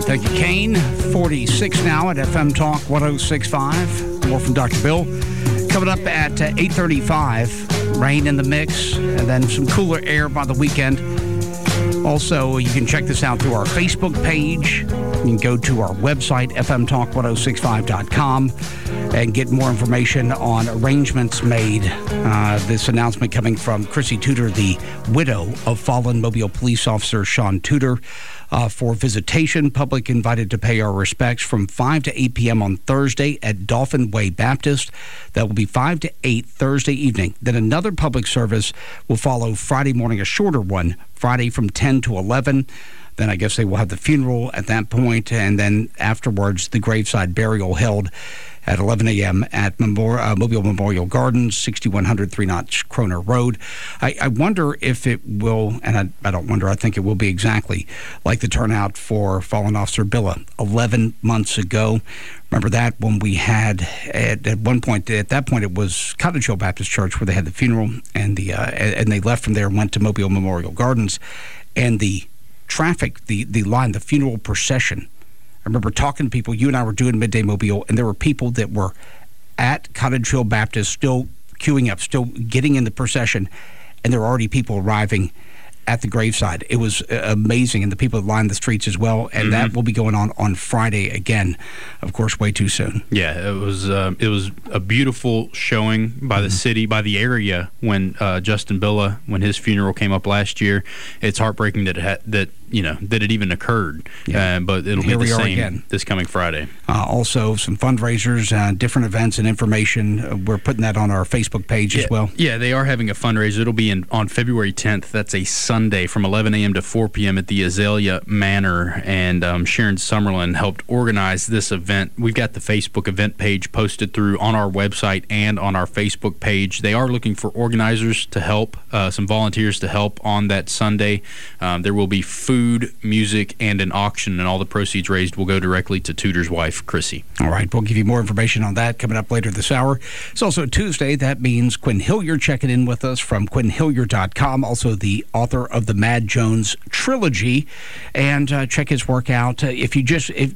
Thank you, Kane. 46 now at FM Talk 106.5. More from Dr. Bill. Coming up at 8:35, rain in the mix, and then some cooler air by the weekend. Also, you can check this out through our Facebook page. You can go to our website, fmtalk1065.com, and get more information on arrangements made. This announcement coming from Chrissy Tudor, the widow of fallen Mobile police officer Sean Tudor, for visitation. Public invited to pay our respects from 5 to 8 p.m. on Thursday at Dolphin Way Baptist. That will be 5 to 8 Thursday evening. Then another public service will follow Friday morning, a shorter one, Friday from 10 to 11. Then I guess they will have the funeral at that point, and then afterwards the graveside burial held at 11 a.m. at Mobile Memorial Gardens, 6100 Three Notch Kroner Road. I wonder if it will, and I don't wonder, I think it will be exactly like the turnout for fallen Officer Billa 11 months ago. Remember that when we had, at one point, at that point it was Cottage Hill Baptist Church where they had the funeral, and and they left from there and went to Mobile Memorial Gardens, and the traffic, the line, the funeral procession. I remember talking to people. You and I were doing Midday Mobile, and there were people that were at Cottage Hill Baptist still queuing up, still getting in the procession, and there were already people arriving at the graveside. It was amazing, and the people that lined the streets as well, and that will be going on Friday again, of course, way too soon. Yeah, it was a beautiful showing by the city, by the area, when Justin Billa, when his funeral came up last year. It's heartbreaking that it even occurred, but it'll be the same again this coming Friday. Also, some fundraisers, different events and information. We're putting that on our Facebook page as well. Yeah, they are having a fundraiser. It'll be on February 10th. That's a Sunday from 11 a.m. to 4 p.m. at the Azalea Manor, and Sharon Summerlin helped organize this event. We've got the Facebook event page posted through on our website and on our Facebook page. They are looking for organizers to help, some volunteers to help on that Sunday. There will be food, music, and an auction, and all the proceeds raised will go directly to Tudor's wife, Chrissy. All right, we'll give you more information on that coming up later this hour. It's also Tuesday. That means Quinn Hilliard checking in with us from QuinnHilliard.com, also the author of the Mad Jones trilogy, and check his work out. If you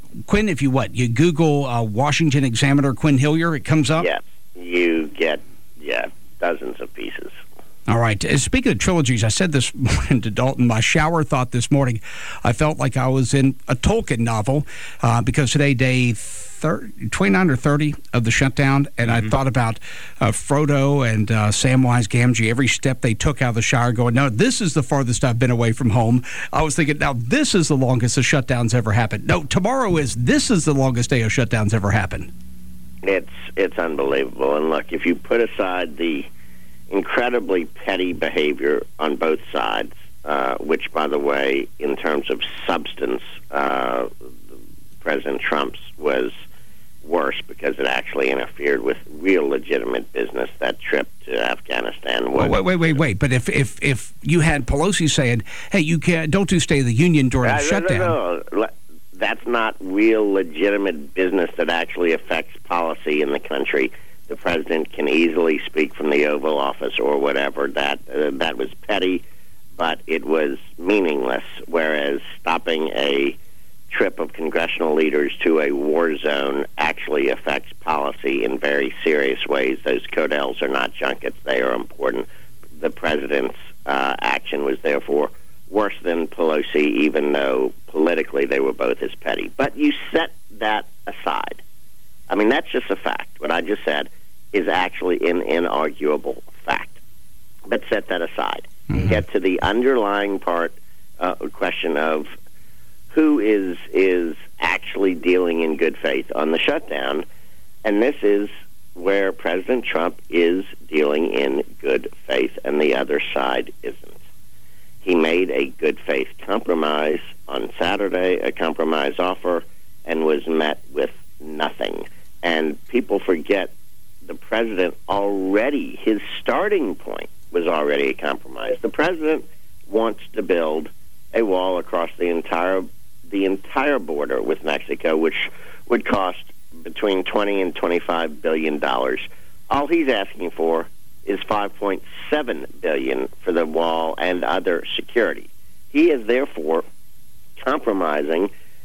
Google Washington Examiner Quinn Hilliard, it comes up? Yeah, you get, dozens of pieces. All right. Speaking of trilogies, I said this morning to Dalton, my shower thought this morning, I felt like I was in a Tolkien novel because today, day 29 or 30 of the shutdown, and I thought about Frodo and Samwise Gamgee, every step they took out of the shower, going, no, this is the farthest I've been away from home. I was thinking, now this is the longest the shutdown's ever happened. No, this is the longest day of shutdowns ever happened. It's unbelievable. And look, if you put aside the incredibly petty behavior on both sides, which, by the way, in terms of substance, President Trump's was worse because it actually interfered with real legitimate business. That trip to Afghanistan was... Wait. But if you had Pelosi saying, hey, you don't do State of the Union during the shutdown... No. That's not real legitimate business that actually affects policy in the country. The president can easily speak from the Oval Office or whatever. That was petty, but it was meaningless, whereas stopping a trip of congressional leaders to a war zone actually affects policy in very serious ways. Those codels are not junkets. They are important. The president's action was therefore worse than Pelosi, even though politically they were both as petty. But you set that aside. I mean, that's just a fact. What I just said is actually an inarguable fact. But set that aside. Get to the underlying question of who is actually dealing in good faith on the shutdown, and this is where President Trump is dealing in good faith, and the other side isn't. He made a good faith compromise on Saturday, a compromise offer, and was met with nothing. And people forget the president already, his starting point was already a compromise. The president wants to build a wall across the entire border with Mexico, which would cost between $20 and $25 billion. All he's asking for is $5.7 billion for the wall and other security. He is therefore compromising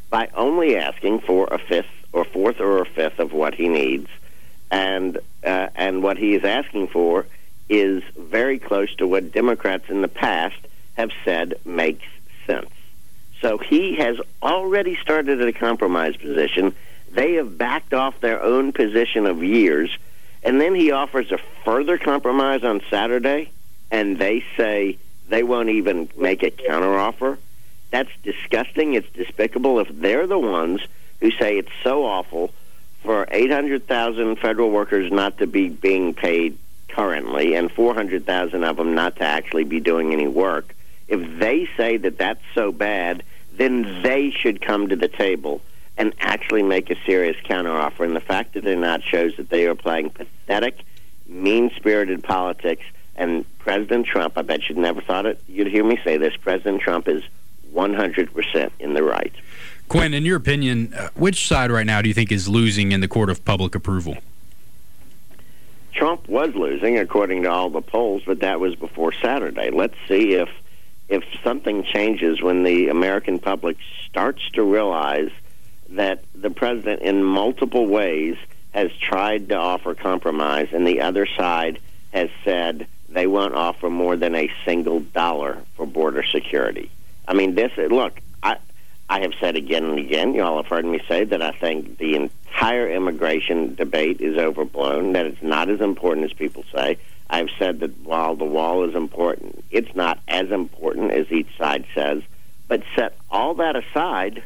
by only asking for a fifth or fourth or a fifth of what he needs, and what he is asking for is very close to what Democrats in the past have said makes sense. So he has already started at a compromise position. They have backed off their own position of years, and then he offers a further compromise on Saturday, and they say they won't even make a counteroffer. That's disgusting. It's despicable. If they're the ones who say it's so awful for 800,000 federal workers not to be being paid currently and 400,000 of them not to actually be doing any work, if they say that that's so bad, then they should come to the table and actually make a serious counteroffer. And the fact that they're not shows that they are playing pathetic, mean-spirited politics. And President Trump, I bet you'd never thought it. You'd hear me say this. President Trump is 100% in the right. Quinn, in your opinion, which side right now do you think is losing in the court of public approval? Trump was losing, according to all the polls, but that was before Saturday. Let's see if something changes when the American public starts to realize that the president in multiple ways has tried to offer compromise, and the other side has said they won't offer more than a single dollar for border security. I mean, look, I have said again and again, you all have heard me say that I think the entire immigration debate is overblown, that it's not as important as people say. I've said that while the wall is important, it's not as important as each side says. But set all that aside,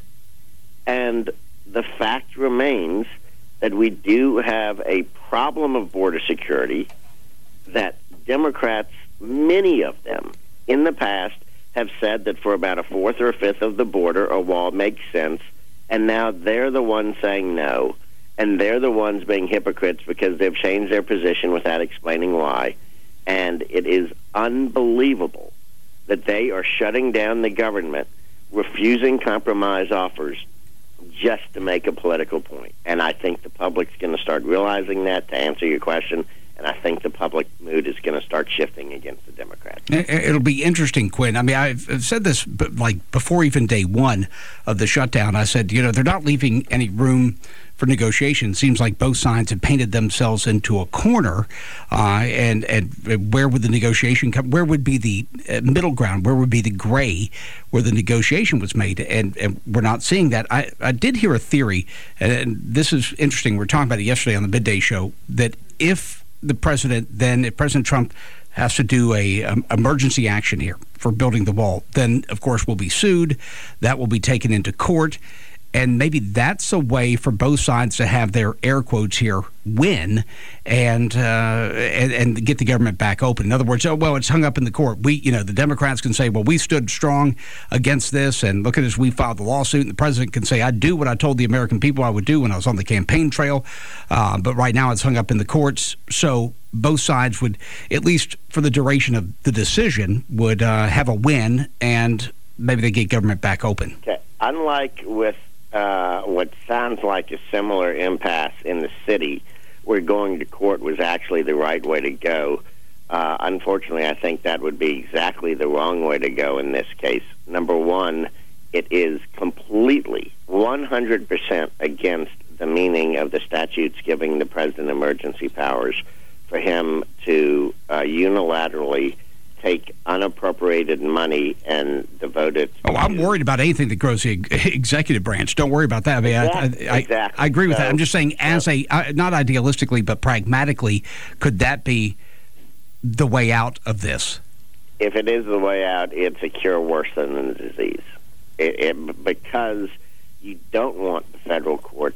and the fact remains that we do have a problem of border security, that Democrats, many of them, in the past, have said that for about a fourth or a fifth of the border, a wall makes sense, and now they're the ones saying no, and they're the ones being hypocrites because they've changed their position without explaining why. And it is unbelievable that they are shutting down the government, refusing compromise offers just to make a political point. And I think the public's going to start realizing that, to answer your question. And I think the public mood is going to start shifting against the Democrats. It'll be interesting, Quinn. I mean, I've said this like before even day one of the shutdown. I said, they're not leaving any room for negotiation. Seems like both sides have painted themselves into a corner. And where would the negotiation come? Where would be the middle ground? Where would be the gray where the negotiation was made? And we're not seeing that. I did hear a theory, and this is interesting. We were talking about it yesterday on the Midday Show, that if President Trump has to do a emergency action here for building the wall, then, of course, we'll be sued. That will be taken into court. And maybe that's a way for both sides to have their air quotes here win and get the government back open. In other words, it's hung up in the court. The Democrats can say, well, we stood strong against this, and look at us, we filed the lawsuit. And the president can say, I do what I told the American people I would do when I was on the campaign trail. But right now it's hung up in the courts. So both sides would, at least for the duration of the decision, would have a win, and maybe they get government back open. Okay. Unlike with what sounds like a similar impasse in the city, where going to court was actually the right way to go. Unfortunately, I think that would be exactly the wrong way to go in this case. Number one, it is completely 100% against the meaning of the statutes giving the president emergency powers for him to unilaterally take unappropriated money and devote it. I'm worried about anything that grows the executive branch. Don't worry about that. I mean, exactly. I agree with that. I'm just saying, as not idealistically, but pragmatically, could that be the way out of this? If it is the way out, it's a cure worse than the disease. Because you don't want the federal courts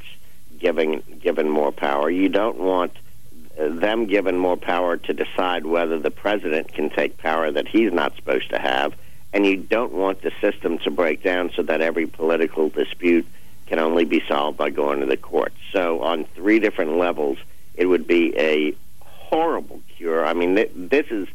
given more power. You don't want them given more power to decide whether the president can take power that he's not supposed to have, and you don't want the system to break down so that every political dispute can only be solved by going to the courts. So on three different levels, it would be a horrible cure. I mean, this is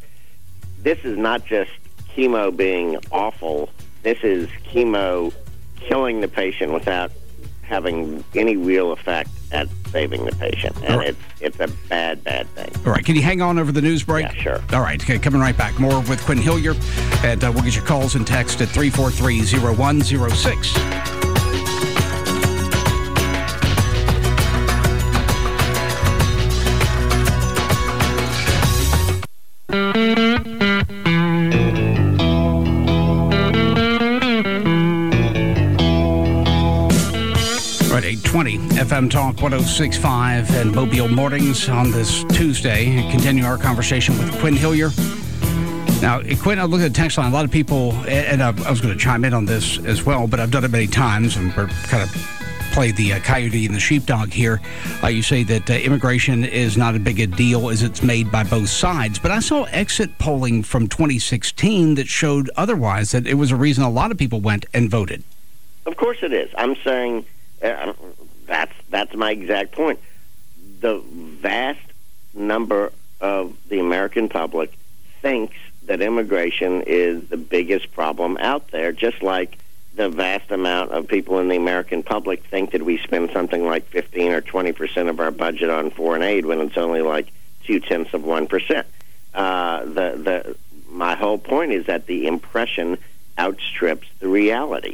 not just chemo being awful. This is chemo killing the patient without having any real effect at saving the patient. And it's a bad thing. All right. Can you hang on over the news break? Yeah, sure. All right. Okay, coming right back. More with Quinn Hillier. And we'll get your calls and text at 343-0106. 820 FM Talk 106.5 and Mobile Mornings on this Tuesday. Continue our conversation with Quinn Hillier. Now, Quinn, I look at the text line. A lot of people, and I was going to chime in on this as well, but I've done it many times, and we're kind of play the coyote and the sheepdog here. You say that immigration is not as big a deal as it's made by both sides. But I saw exit polling from 2016 that showed otherwise, that it was a reason a lot of people went and voted. Of course it is. I'm saying that's my exact point. The vast number of the American public thinks that immigration is the biggest problem out there, just like the vast amount of people in the American public think that we spend something like 15 or 20% of our budget on foreign aid when it's only like 0.2%. My whole point is that the impression outstrips the reality.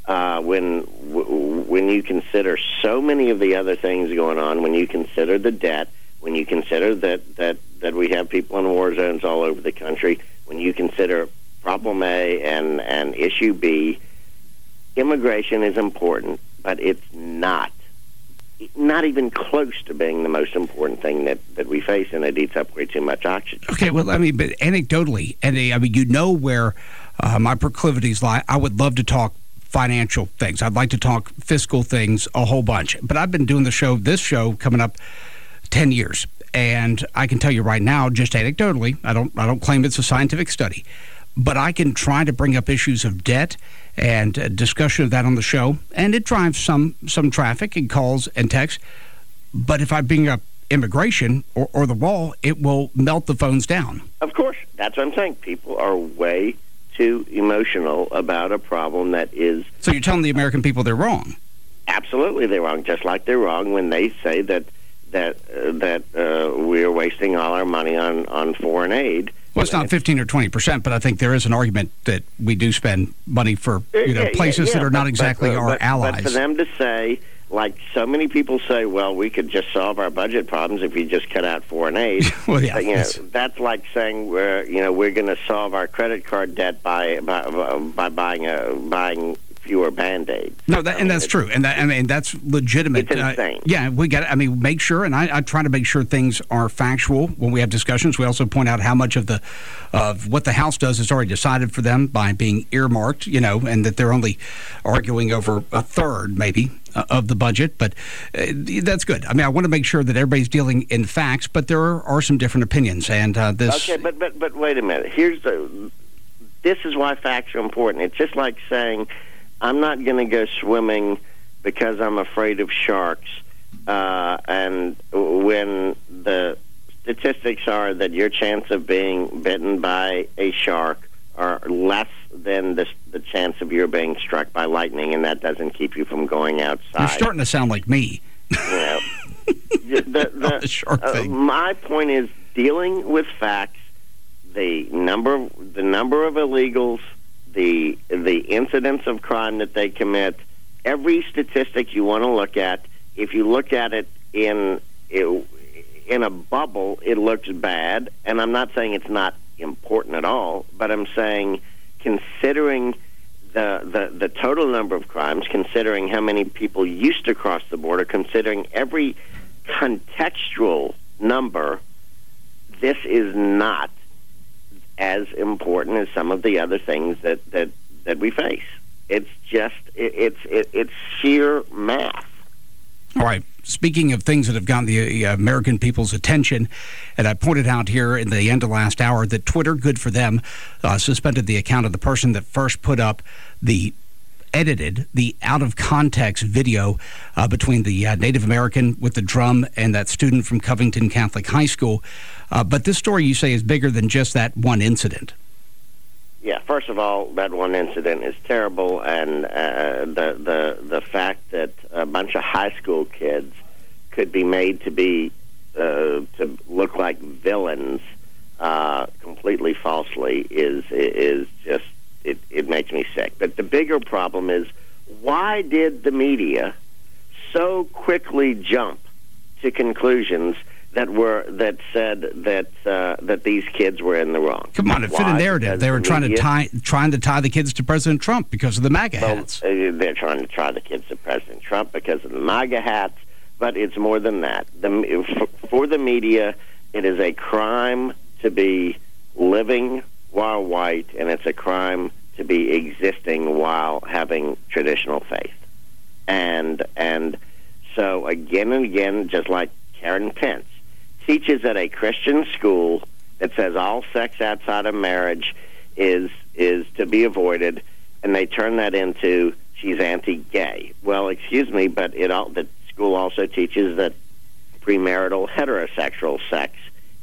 When you consider so many of the other things going on, when you consider the debt, when you consider that we have people in war zones all over the country, when you consider problem A and issue B, immigration is important, but it's not even close to being the most important thing that we face, and it eats up way too much oxygen. Okay, well, I mean, but anecdotally, and I mean, you know where my proclivities lie. I would love to talk financial things. I'd like to talk fiscal things a whole bunch. But I've been doing this show coming up 10 years, and I can tell you right now, just anecdotally, I don't claim it's a scientific study, but I can try to bring up issues of debt and discussion of that on the show, and it drives some traffic and calls and texts. But if I bring up immigration or the wall, it will melt the phones down. Of course. That's what I'm saying. People are way too emotional about a problem that is... So you're telling the American people they're wrong? Absolutely they're wrong, just like they're wrong when they say that we're wasting all our money on foreign aid. Well, it's not 15 or 20%, but I think there is an argument that we do spend money for places that are not exactly our allies. But for them to say, like so many people say, well, we could just solve our budget problems if we just cut out foreign aid. Well, yeah, that's like saying we're going to solve our credit card debt by buying fewer Band-Aids. No, that's true, and that's legitimate. It's insane. Yeah, we got. I mean, make sure, and I try to make sure things are factual when we have discussions. We also point out how much of what the House does is already decided for them by being earmarked, and that they're only arguing over a third, maybe, of the budget. But that's good. I mean, I want to make sure that everybody's dealing in facts, but there are some different opinions, and this. Okay, but wait a minute. This is why facts are important. It's just like saying, I'm not going to go swimming because I'm afraid of sharks. And when the statistics are that your chance of being bitten by a shark are less than the chance of your being struck by lightning, and that doesn't keep you from going outside. You're starting to sound like me. The shark thing. My point is dealing with facts, the number of illegals, the incidents of crime that they commit, every statistic you want to look at, if you look at it in a bubble, it looks bad. And I'm not saying it's not important at all, but I'm saying considering the total number of crimes, considering how many people used to cross the border, considering every contextual number, this is not as important as some of the other things that we face. It's just it's sheer math. All right. Speaking of things that have gotten the American people's attention, and I pointed out here in the end of last hour that Twitter, good for them, suspended the account of the person that first put up the out-of-context video between the Native American with the drum and that student from Covington Catholic High School. But this story, you say, is bigger than just that one incident. Yeah, first of all, that one incident is terrible, and the fact that a bunch of high school kids could be made to look like villains completely falsely is just it makes me sick. But the bigger problem is, why did the media so quickly jump to conclusions that said that these kids were in the wrong? Come on, it fit a narrative. They were trying to tie the kids to President Trump because of the MAGA hats. They're trying to tie the kids to President Trump. Trump because of the MAGA hats, but it's more than that. For the media, it is a crime to be living while white, and it's a crime to be existing while having traditional faith. And so again and again, just like Karen Pence teaches at a Christian school that says all sex outside of marriage is to be avoided, and they turn that into she's anti-gay. Well, excuse me, but the school also teaches that premarital heterosexual sex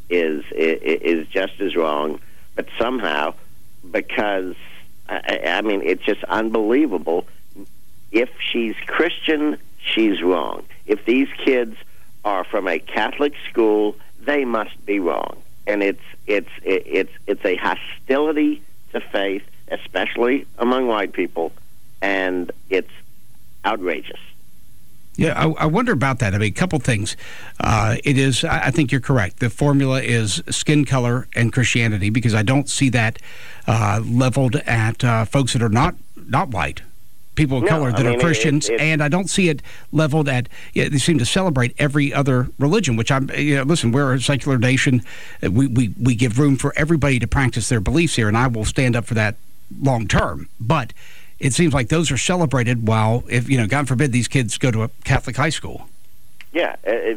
is just as wrong, but somehow, because I mean, it's just unbelievable. If she's Christian, she's wrong. If these kids are from a Catholic school, they must be wrong. And it's a hostility to faith, especially among white people, and it's outrageous. Yeah, I wonder about that. I mean, a couple things. It is, I think you're correct. The formula is skin color and Christianity, because I don't see that leveled at folks that are not white, people of color that are Christians, and I don't see it leveled at. They seem to celebrate every other religion, which listen, we're a secular nation. We give room for everybody to practice their beliefs here, and I will stand up for that long term. But it seems like those are celebrated while, if God forbid, these kids go to a Catholic high school. Yeah,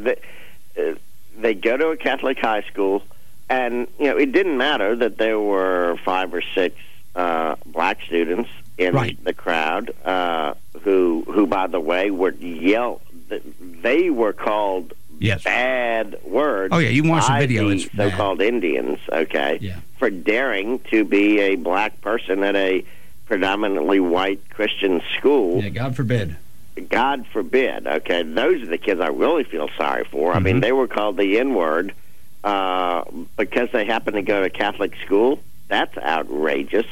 they go to a Catholic high school, and it didn't matter that there were 5 or 6 black students in the crowd who, by the way, were yelled. They were called bad words. Oh yeah, you watch the video. It's so-called Indians, for daring to be a black person at a predominantly white Christian school. Yeah, God forbid. God forbid. Okay, those are the kids I really feel sorry for. I mean, they were called the N-word because they happen to go to Catholic school. That's outrageous.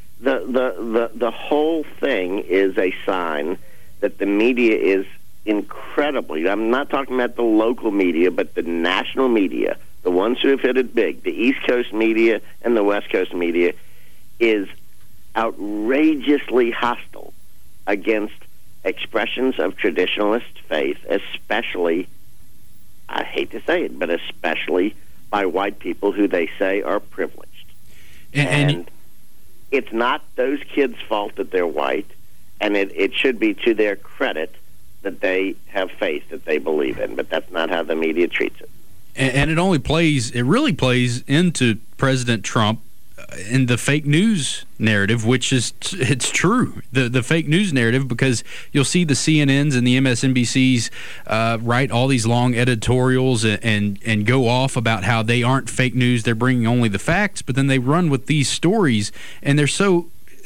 The whole thing is a sign that the media is incredibly. I'm not talking about the local media, but the national media, the ones who have hit it big, the East Coast media and the West Coast media, is outrageously hostile against expressions of traditionalist faith, especially, I hate to say it, but especially by white people who they say are privileged. And it's not those kids' fault that they're white, and it should be to their credit that they have faith that they believe in, but that's not how the media treats it. And it really plays into President Trump in the fake news narrative, which is it's true, the fake news narrative, because you'll see the CNNs and the MSNBCs write all these long editorials and go off about how they aren't fake news, they're bringing only the facts, but then they run with these stories, and they're so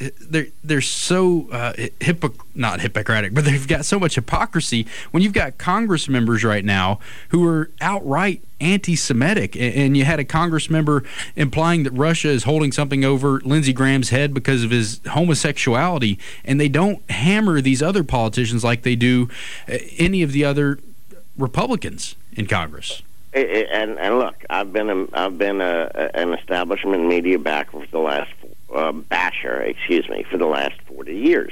not Hippocratic, but they've got so much hypocrisy when you've got Congress members right now who are outright anti-Semitic, and you had a Congress member implying that Russia is holding something over Lindsey Graham's head because of his homosexuality, and they don't hammer these other politicians like they do any of the other Republicans in Congress. And look, I've been an establishment media backer for the last for the last 40 years.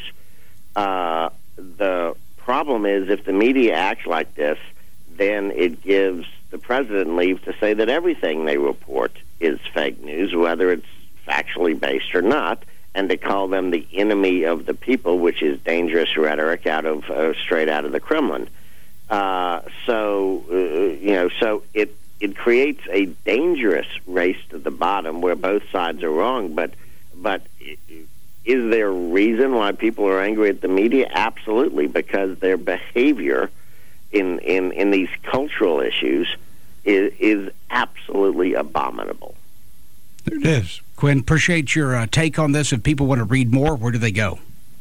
The problem is, if the media acts like this, then it gives the president leave to say that everything they report is fake news, whether it's factually based or not, and to call them the enemy of the people, which is dangerous rhetoric straight out of the Kremlin. So it creates a dangerous race to the bottom where both sides are wrong. But is there a reason why people are angry at the media? Absolutely, because their behavior in these cultural issues is absolutely abominable. There it is. Quinn, appreciate your take on this. If people want to read more, where do they go?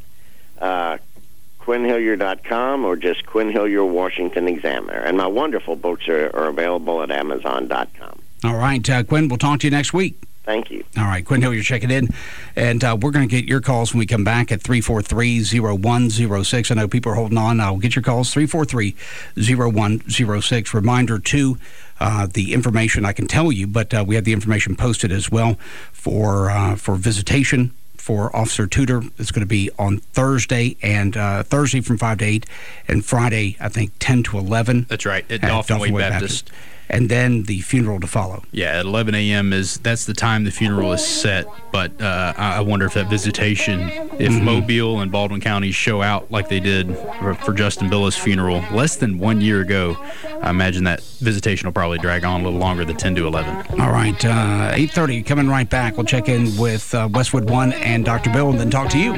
QuinnHillier.com or just Quinn Hillier Washington Examiner. And my wonderful books are available at Amazon.com. All right, Quinn, we'll talk to you next week. Thank you. All right, Quinn Hillier checking in. And we're going to get your calls when we come back at 343-0106. I know people are holding on. I'll get your calls, 343-0106. Reminder, too, the information I can tell you, but we have the information posted as well for visitation for Officer Tudor is going to be on Thursday, and Thursday from 5 to 8, and Friday, I think, 10 to 11. That's right, at Dauphin Way Baptist. And then the funeral to follow. Yeah, at 11 a.m. that's the time the funeral is set. But I wonder if that visitation, if Mobile and Baldwin counties show out like they did for Justin Billa's funeral less than 1 year ago, I imagine that visitation will probably drag on a little longer than 10 to 11. All right, 8:30, coming right back. We'll check in with Westwood One and Dr. Bill and then talk to you.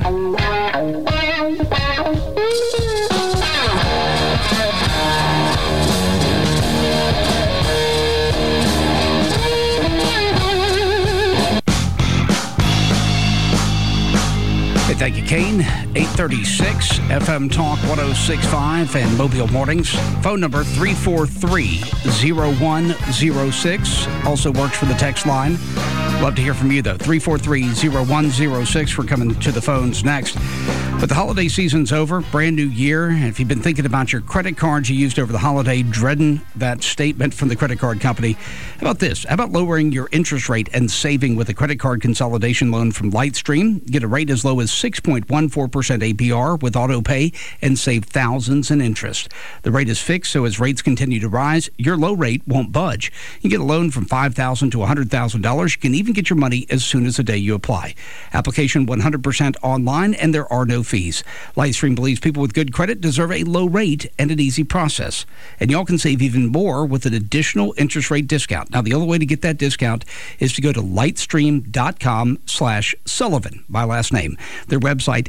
Hey, thank you, Kane. 836 FM Talk 106.5 and Mobile Mornings. Phone number 343-0106. Also works for the text line. Love to hear from you, though. 343-0106. We're coming to the phones next. But the holiday season's over, brand new year. And if you've been thinking about your credit cards you used over the holiday, dreading that statement from the credit card company, how about this? How about lowering your interest rate and saving with a credit card consolidation loan from Lightstream? Get a rate as low as 6.14% APR with auto pay and save thousands in interest. The rate is fixed, so as rates continue to rise, your low rate won't budge. You get a loan from $5,000 to $100,000. You can even get your money as soon as the day you apply. Application 100% online, and there are no fees. Lightstream believes people with good credit deserve a low rate and an easy process. And y'all can save even more with an additional interest rate discount. Now, the only way to get that discount is to go to lightstream.com/Sullivan, my last name. Their website,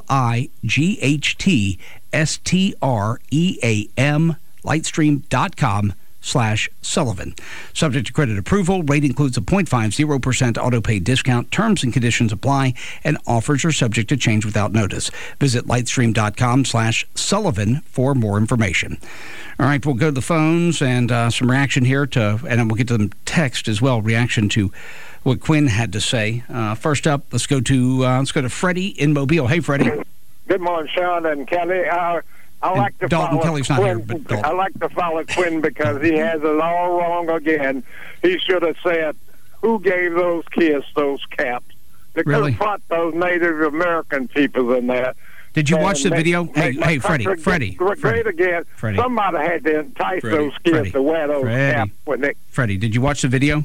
LIGHTSTREAM, lightstream.com/Sullivan. Subject to credit approval. Rate includes a 0.50% auto pay discount. Terms and conditions apply, and offers are subject to change without notice. Visit lightstream.com/Sullivan for more information. All right, we'll go to the phones and some reaction here and then we'll get to the text as well. Reaction to what Quinn had to say. First up, let's go to Freddie in Mobile. Hey, Freddie. Good morning, Sean and Kelly. I like to Dalton follow Kelly's not Quinn. here, but Dalton. I like to follow Quinn because he has it all wrong again. He should have said, "Who gave those kids those caps?" They could have put those Native American people in there. Did you watch the video? Hey, Freddie. Great again. Freddie. Somebody had to entice those kids to wear those caps. Freddie, did you watch the video?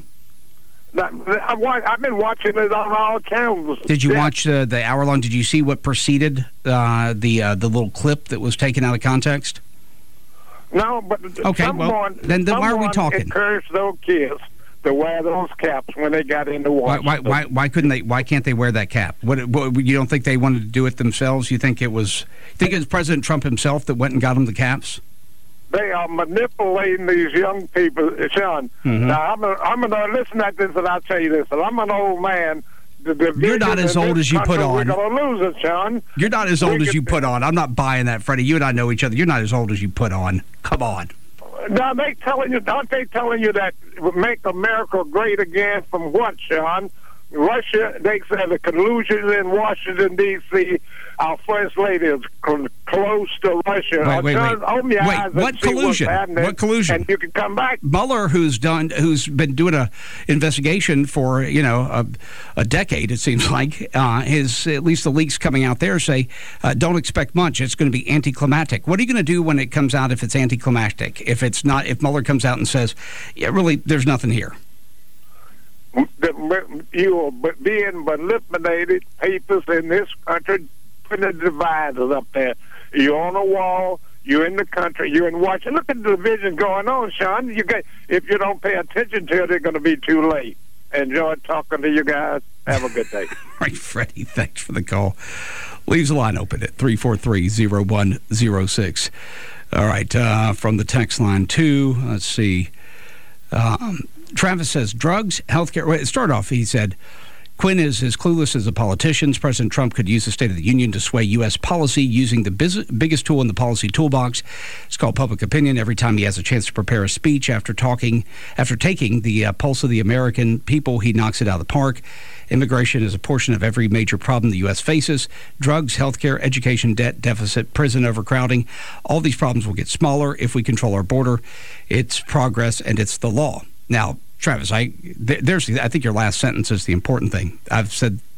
I've been watching it on all channels. Did you watch the hour-long? Did you see what preceded the little clip that was taken out of context? No, but okay, then why are we talking? Encouraged those kids to wear those caps when they got into Washington. Why couldn't they? Why can't they wear that cap? What you don't think they wanted to do it themselves? You think it was President Trump himself that went and got them the caps? They are manipulating these young people, Sean. Now, I'm going to listen to this, and I'll tell you this. I'm an old man. You're not as old as you put on. We're going to lose it, Sean. You're not as old as you put on. I'm not buying that, Freddie. You and I know each other. You're not as old as you put on. Come on. Now, aren't they telling you that make America great again from what, Sean? Russia, they said the collusion in Washington, D.C., our First Lady is close to Russia. Wait. What collusion? What collusion? And you can come back. Mueller, who's been doing an investigation for, a decade, it seems like, at least the leaks coming out there say, don't expect much. It's going to be anticlimactic. What are you going to do when it comes out if it's anticlimactic? If Mueller comes out and says, yeah, really, there's nothing here? You are being manipulated, papers in this country, putting dividers up there. You're on a wall, you're in the country, you're in Washington. Look at the division going on, Sean. If you don't pay attention to it, it's going to be too late. Enjoy talking to you guys. Have a good day. All right, Freddie, thanks for the call. Leaves the line open at 343-0106. All right, from the text line, too, let's see. Travis says, drugs, healthcare. Well, start off, he said, Quinn is as clueless as the politicians. President Trump could use the State of the Union to sway U.S. policy using the biggest tool in the policy toolbox. It's called public opinion. Every time he has a chance to prepare a speech after taking the pulse of the American people, he knocks it out of the park. Immigration is a portion of every major problem the U.S. faces. Drugs, healthcare, education, debt, deficit, prison overcrowding. All these problems will get smaller if we control our border. It's progress and it's the law. Now, Travis, I think your last sentence is the important thing. I've said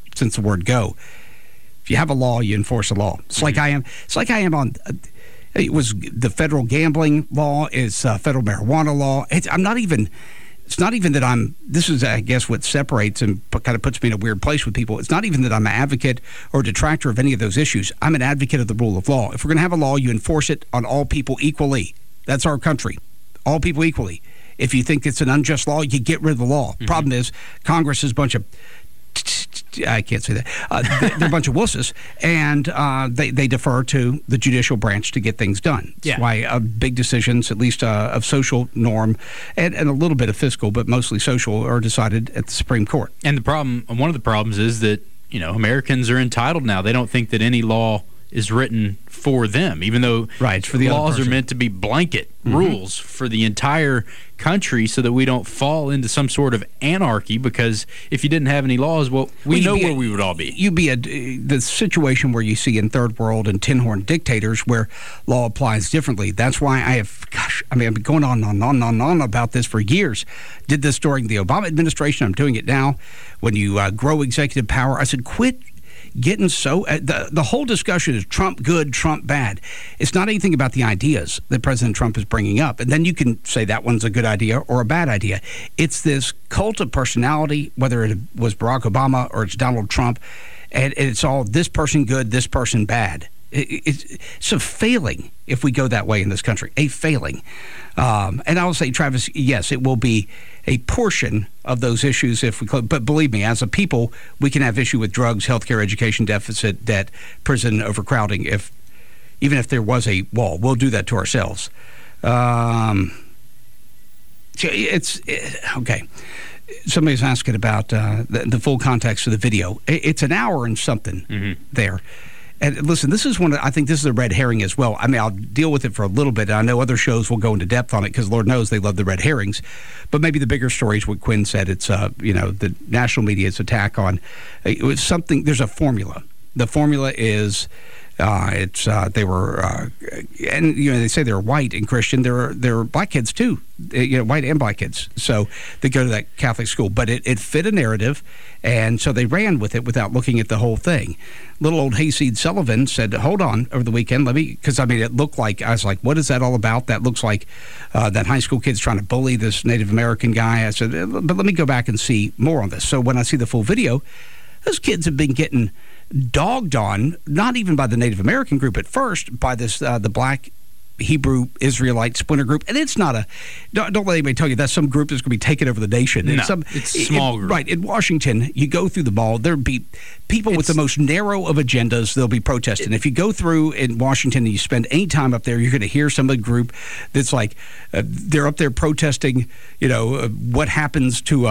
since the word go. If you have a law, you enforce a law. It's like I am. It's like I am on. It was the federal gambling law. Is federal marijuana law. I'm not even. It's not even that I'm. This is, I guess, what separates and kind of puts me in a weird place with people. It's not even that I'm an advocate or detractor of any of those issues. I'm an advocate of the rule of law. If we're going to have a law, you enforce it on all people equally. That's our country. All people equally. If you think it's an unjust law, you get rid of the law. Problem is, Congress is a bunch of. I can't say that. They're a bunch of wusses, and they defer to the judicial branch to get things done. That's why big decisions, at least of social norm, and a little bit of fiscal, but mostly social, are decided at the Supreme Court. And the problem, one of the problems is that, Americans are entitled now. They don't think that any law is written for them, even though for the laws are meant to be blanket rules for the entire country so that we don't fall into some sort of anarchy, because if you didn't have any laws, we know where we would all be. You'd be the situation where you see in third world and tin horn dictators where law applies differently. That's why I've been going on about this for years. Did this during the Obama administration. I'm doing it now. When you grow executive power, I said, quit getting so the whole discussion is Trump good, Trump bad. It's not anything about the ideas that President Trump is bringing up, and then you can say that one's a good idea or a bad idea. It's this cult of personality, whether it was Barack Obama or it's Donald Trump, and it's all this person good, this person bad. It's a failing if we go that way in this country, a failing. And I will say, Travis, yes, it will be a portion of those issues if we close. But believe me, as a people, we can have issue with drugs, healthcare, education deficit, debt, prison overcrowding. Even if there was a wall, we'll do that to ourselves. Okay. Somebody's asking about the full context of the video. It's an hour and something there. And listen, this is I think this is a red herring as well. I mean, I'll deal with it for a little bit. I know other shows will go into depth on it because Lord knows they love the red herrings. But maybe the bigger story is what Quinn said. It's, the national media's attack on it was something. There's a formula. The formula is they were, and they say they're white and Christian. They're black kids too, white and black kids. So they go to that Catholic school, but it fit a narrative, and so they ran with it without looking at the whole thing. Little old Hayseed Sullivan said, "Hold on, over the weekend, because it looked like I was like, what is that all about? That looks like that high school kid's trying to bully this Native American guy." I said, but let me go back and see more on this. So when I see the full video, those kids have been getting dogged on, not even by the Native American group at first, by this the Black Hebrew Israelite splinter group. And it's not don't let anybody tell you that's some group that's going to be taking over the nation. No, it's a small group. Right. In Washington, you go through the mall, there'll be people with the most narrow of agendas. They'll be protesting. If you go through in Washington and you spend any time up there, you're going to hear some of the group that's like, they're up there protesting, what happens to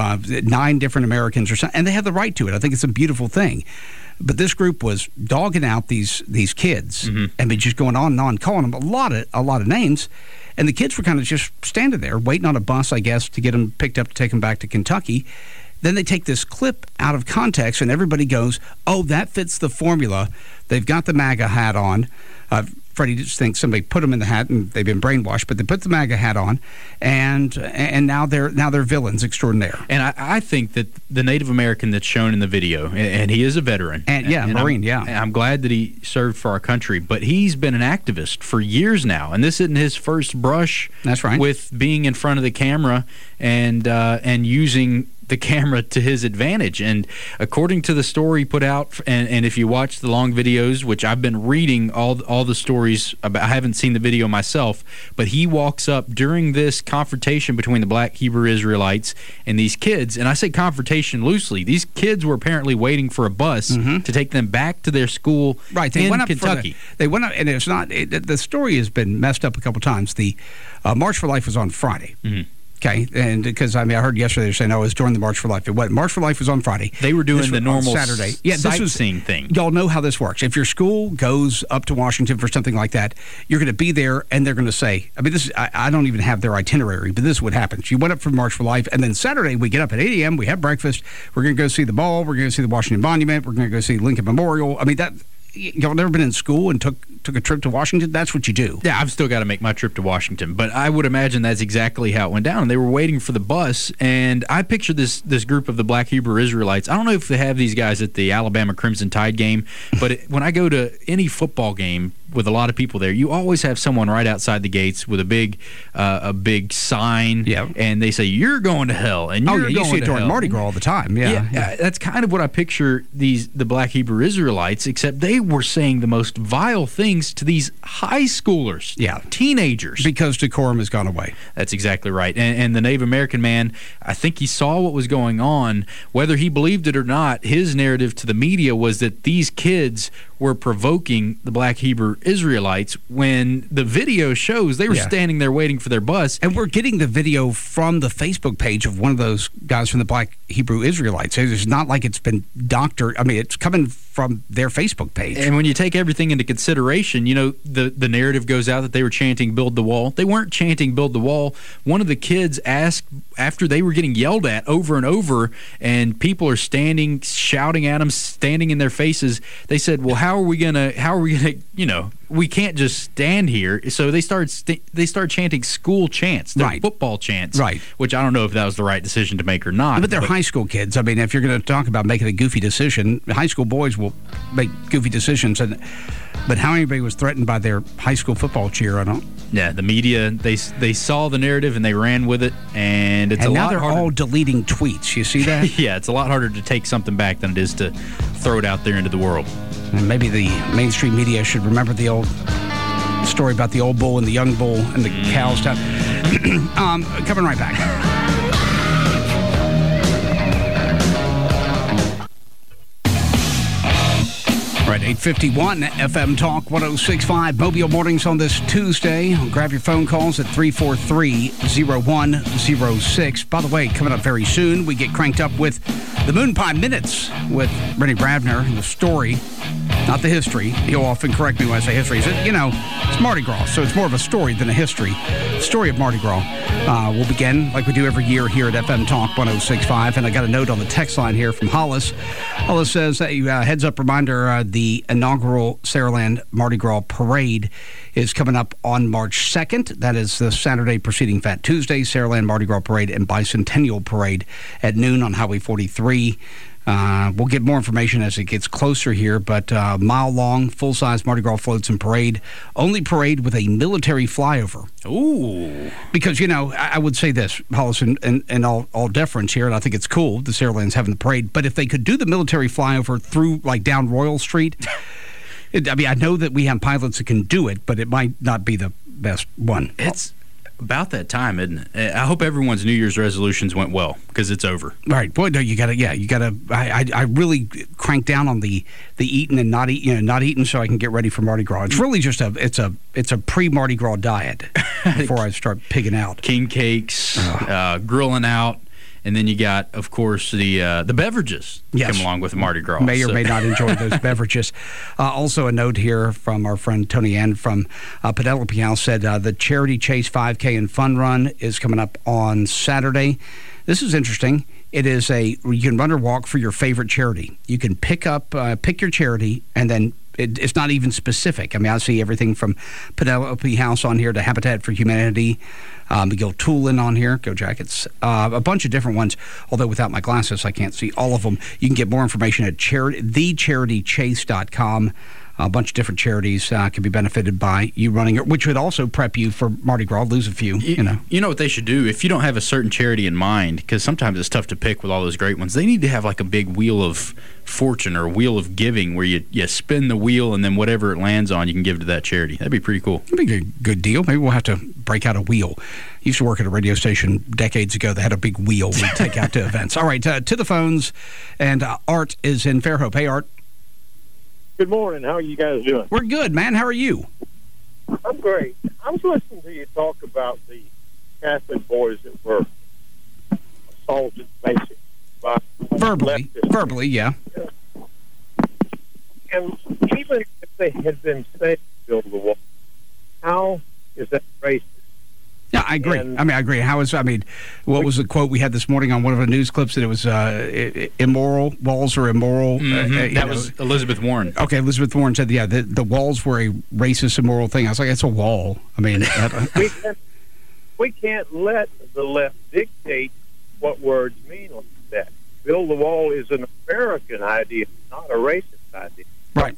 9 different Americans or something. And they have the right to it. I think it's a beautiful thing. But this group was dogging out these kids and just going on and on, calling them a lot of names. And the kids were kind of just standing there waiting on a bus, I guess, to get them picked up to take them back to Kentucky. Then they take this clip out of context and everybody goes, oh, that fits the formula. They've got the MAGA hat on. Freddie just thinks somebody put them in the hat and they've been brainwashed, but they put the MAGA hat on, and now they're villains extraordinaire. And I think that the Native American that's shown in the video, and he is a veteran, and Marine, I'm glad that he served for our country, but he's been an activist for years now, and this isn't his first brush. That's right. With being in front of the camera and using the camera to his advantage. And according to the story put out, and if you watch the long videos, which I've been reading all the stories about, I haven't seen the video myself, but he walks up during this confrontation between the Black Hebrew Israelites and these kids, and I say confrontation loosely. These kids were apparently waiting for a bus to take them back to their school in Kentucky. They went up, and it's not. The story has been messed up a couple times. The March for Life was on Friday. Okay, and because I heard yesterday they're saying, it was during the March for Life. It wasn't. March for Life was on Friday. They were doing the normal Saturday. Sightseeing thing. Y'all know how this works. If your school goes up to Washington for something like that, you're going to be there, and they're going to say, I don't even have their itinerary, but this is what happens. You went up for March for Life, and then Saturday we get up at 8 a.m., we have breakfast, we're going to go see the ball, we're going to see the Washington Monument, we're going to go see Lincoln Memorial. Y'all never been in school and took took a trip to Washington, that's what you do. Yeah, I've still got to make my trip to Washington, but I would imagine that's exactly how it went down. They were waiting for the bus, and I picture this group of the Black Hebrew Israelites. I don't know if they have these guys at the Alabama Crimson Tide game, but when I go to any football game with a lot of people there, you always have someone right outside the gates with a big sign, and they say, "You're going to hell," and you're going you see it to during hell. Mardi Gras all the time. Yeah. That's kind of what I picture the Black Hebrew Israelites, except they were saying the most vile things to these high schoolers, teenagers, because decorum has gone away. That's exactly right. And the Native American man, I think he saw what was going on. Whether he believed it or not, his narrative to the media was that these kids were provoking the Black Hebrew Israelites when the video shows they were standing there waiting for their bus. And we're getting the video from the Facebook page of one of those guys from the Black Hebrew Israelites. It's not like it's been doctored. I mean, it's coming from their Facebook page. And when you take everything into consideration, you know, the narrative goes out that they were chanting "Build the Wall." They weren't chanting "Build the Wall." One of the kids asked, after they were getting yelled at over and over, and people are standing, shouting at them, standing in their faces, they said, "Well, how are we gonna, you know, we can't just stand here." So they started chanting school chants, football chants, which I don't know if that was the right decision to make or not. But they're high school kids. I mean, if you're going to talk about making a goofy decision, high school boys will make goofy decisions. But how anybody was threatened by their high school football cheer, I don't. Yeah, the media, they saw the narrative and they ran with it, and it's a lot harder. Now they're all deleting tweets. You see that? Yeah, it's a lot harder to take something back than it is to throw it out there into the world. And maybe the mainstream media should remember the old story about the old bull and the young bull and the cows. Coming right back. Right, 8:51 FM Talk 106.5 Mobile Mornings on this Tuesday. Grab your phone calls at 343-0106. By the way, coming up very soon, we get cranked up with the Moon Pie Minutes with Rennie Bravner, the story, not the history. He'll often correct me when I say history. He said, you know, it's Mardi Gras, so it's more of a story than a history. The story of Mardi Gras will begin like we do every year here at FM Talk 106.5. And I got a note on the text line here from Hollis. Hollis says, a heads-up reminder, the inaugural Saraland Mardi Gras Parade is coming up on March 2nd. That is the Saturday preceding Fat Tuesday, Saraland Mardi Gras Parade and Bicentennial Parade at noon on Highway 43. We'll get more information as it gets closer here, but mile-long, full-size Mardi Gras floats and parade. Only parade with a military flyover. Ooh. Because, you know, I would say this, Hollis, and all deference here, and I think it's cool, the Saraland's having the parade, but if they could do the military flyover through, like, down Royal Street, I mean, I know that we have pilots that can do it, but it might not be the best one. It's about that time, isn't it? I hope everyone's New Year's resolutions went well, because it's over. Right. Boy, no, you gotta. I really crank down on the eating and not eating so I can get ready for Mardi Gras. It's really just it's a pre-Mardi Gras diet before I start pigging out. King cakes, grilling out. And then you got, of course, the beverages that come along with Mardi Gras. May or may not enjoy those beverages. Also, a note here from our friend Tony Ann from Penelope House said the Charity Chase 5K and Fun Run is coming up on Saturday. This is interesting. It is you can run or walk for your favorite charity. You can pick your charity, and then it's not even specific. I mean, I see everything from Penelope House on here to Habitat for Humanity, Miguel Tulin on here, Go Jackets, a bunch of different ones. Although without my glasses, I can't see all of them. You can get more information at thecharitychase.com. A bunch of different charities can be benefited by you running it, which would also prep you for Mardi Gras. Lose a few, you know. You know what they should do? If you don't have a certain charity in mind, because sometimes it's tough to pick with all those great ones, they need to have like a big wheel of fortune or wheel of giving where you spin the wheel and then whatever it lands on, you can give to that charity. That'd be pretty cool. That'd be a good deal. Maybe we'll have to break out a wheel. I used to work at a radio station decades ago that had a big wheel we'd take out to events. All right, to the phones, and Art is in Fairhope. Hey, Art. Good morning. How are you guys doing? We're good, man. How are you? I'm great. I was listening to you talk about the Catholic boys that were assaulted, basically, by verbally, yeah. And even if they had been saying build the wall, how is that racist? Yeah, I agree. I agree. What was the quote we had this morning on one of the news clips that it was immoral? Walls are immoral. That was Elizabeth Warren. Okay, Elizabeth Warren said, the walls were a racist, immoral thing. I was like, it's a wall. I mean, we can't let the left dictate what words mean like that. Build the wall is an American idea, not a racist idea. Right.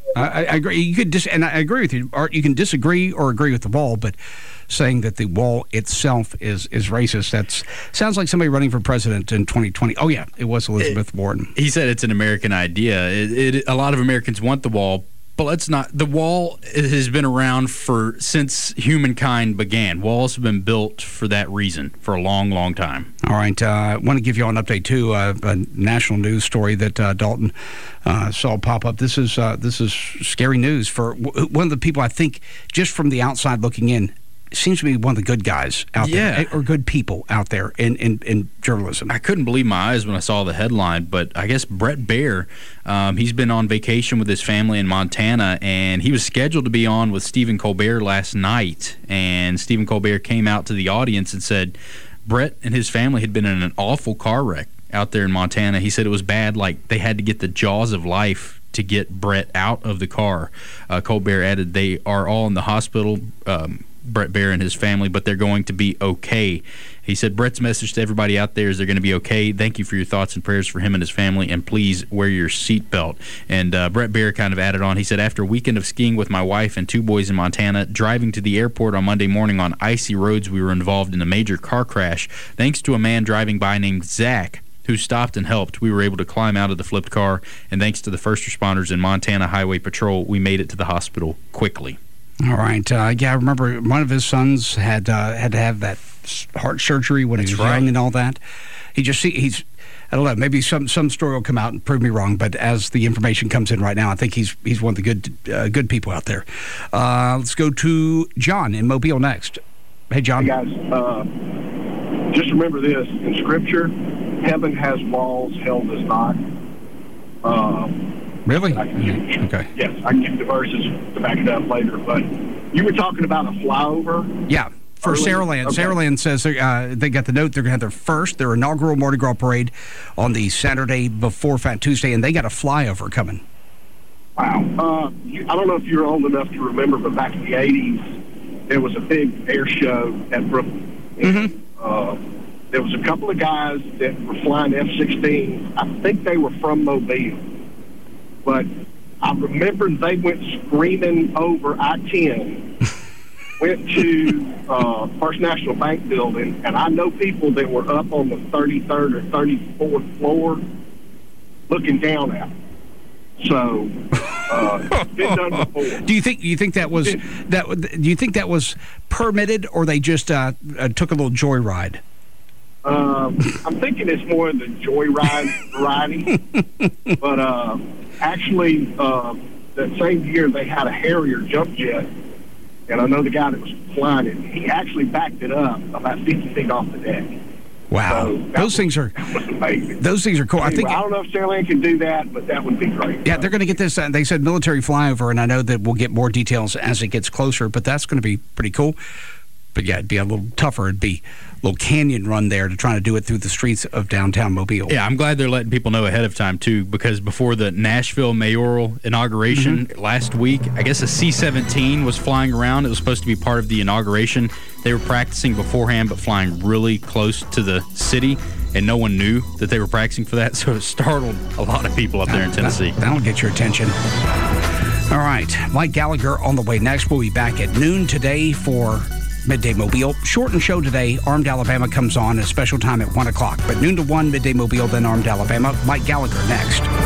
I agree. You could and I agree with you, Art. You can disagree or agree with the wall, but saying that the wall itself is racist, that sounds like somebody running for president in 2020. Oh, yeah, it was Elizabeth Warren. He said it's an American idea. A lot of Americans want the wall, but let's not. The wall has been around since humankind began. Walls have been built for that reason for a long, long time. All right. I want to give you all an update, too. A national news story that Dalton saw pop up. This is scary news for one of the people I think, just from the outside looking in, seems to be one of the good guys out there, or good people out there in journalism. I couldn't believe my eyes when I saw the headline, but I guess Bret Baier, he's been on vacation with his family in Montana, and he was scheduled to be on with Stephen Colbert last night, and Stephen Colbert came out to the audience and said Bret and his family had been in an awful car wreck out there in Montana. He said it was bad, like they had to get the jaws of life to get Bret out of the car. Colbert added they are all in the hospital, Bret Baier and his family, but they're going to be okay. He said Bret's message to everybody out there is they're going to be okay. Thank you for your thoughts and prayers for him and his family, and please wear your seatbelt. And Bret Baier kind of added on, he said, after a weekend of skiing with my wife and 2 boys in Montana, driving to the airport on Monday morning on icy roads, we were involved in a major car crash. Thanks to a man driving by named Zach, who stopped and helped, we were able to climb out of the flipped car, and thanks to the first responders in Montana Highway Patrol, we made it to the hospital quickly. All right. I remember one of his sons had to have that heart surgery when he was young and all that. He's I don't know, maybe some story will come out and prove me wrong, but as the information comes in right now, I think he's one of the good people out there. Let's go to John in Mobile next. Hey, John. Hey, guys. Just remember this. In Scripture, heaven has walls, hell does not. Really? Okay. Yes, I can give the verses to back it up later. But you were talking about a flyover? Yeah, for Saraland. Okay. Saraland says they got the note. They're going to have their inaugural Mardi Gras parade on the Saturday before Fat Tuesday, and they got a flyover coming. Wow. I don't know if you're old enough to remember, but back in the 80s, there was a big air show at Brooklyn. Mm-hmm. There was a couple of guys that were flying F-16. I think they were from Mobile. But I remember they went screaming over I-10, went to First National Bank building, and I know people that were up on the 33rd or 34th floor looking down at them. So, it's been done before. Do you think that was Do you think that was permitted, or they just took a little joyride? I'm thinking it's more of the joyride variety, but actually, that same year they had a Harrier jump jet, and I know the guy that was flying it. He actually backed it up about 50 feet off the deck. Wow, so those things are amazing. Those things are cool. Anyway, I don't know if Saraland can do that, but that would be great. Yeah, they're going to get this. They said military flyover, and I know that we'll get more details as it gets closer. But that's going to be pretty cool. But yeah, it'd be a little tougher. It'd be a little canyon run there to try to do it through the streets of downtown Mobile. Yeah, I'm glad they're letting people know ahead of time, too, because before the Nashville mayoral inauguration last week, I guess a C-17 was flying around. It was supposed to be part of the inauguration. They were practicing beforehand, but flying really close to the city, and no one knew that they were practicing for that, so it startled a lot of people up there in Tennessee. That'll get your attention. All right, Mike Gallagher on the way next. We'll be back at noon today for Midday Mobile. Shortened show today. Armed Alabama comes on at a special time at 1 o'clock. But noon to 1, Midday Mobile, then Armed Alabama. Mike Gallagher next.